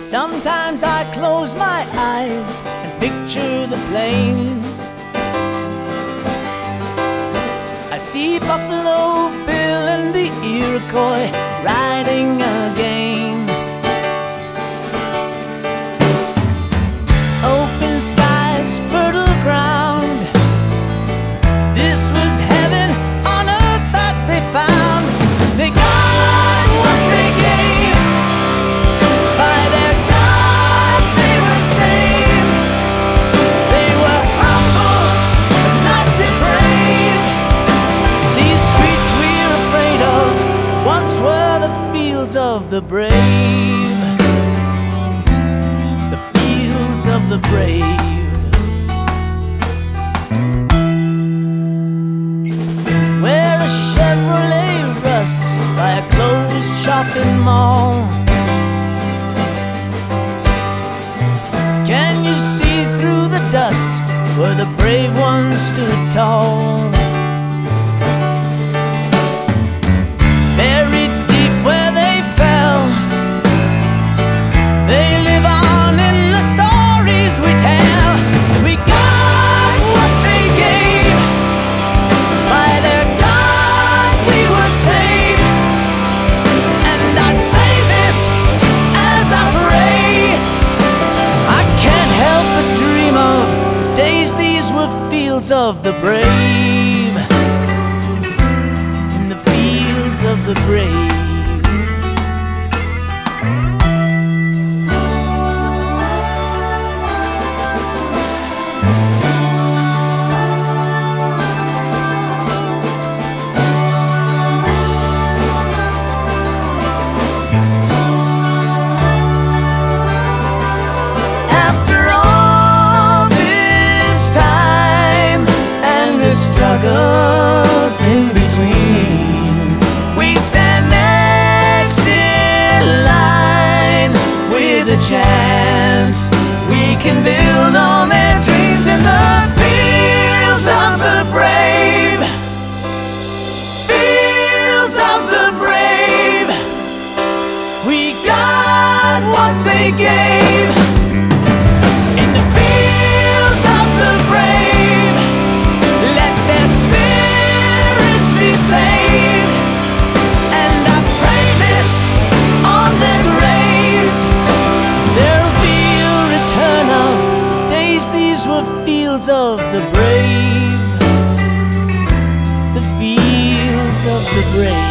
Sometimes I close my eyes and picture the plains. I see Buffalo Bill and the Iroquois riding again. Open skies, fertile ground. This was heaven on earth that they found. They got what they gave. By their God they were saved. They were humble but not depraved. These streets we're afraid of once were the fields of the brave. The fields of the brave. Where a Chevrolet rusts by a closed shopping mall, can you see through the dust where the brave ones stood tall? Buried deep where they fell, they live on in the stories we tell. We got what they gave. By their God we were saved. And I say this as I pray. I can't help but dream of the days these were fields of the brave. In the fields of the brave. After all this time and the struggles in between, we stand next in line with a chance we can build on their dreams in the fields of the brave. Fields of the brave. We got what they gave. In the fields of the brave, let their spirits be saved. And I pray this on their graves. There'll be a return of days these were fields of the brave. The fields of the brave.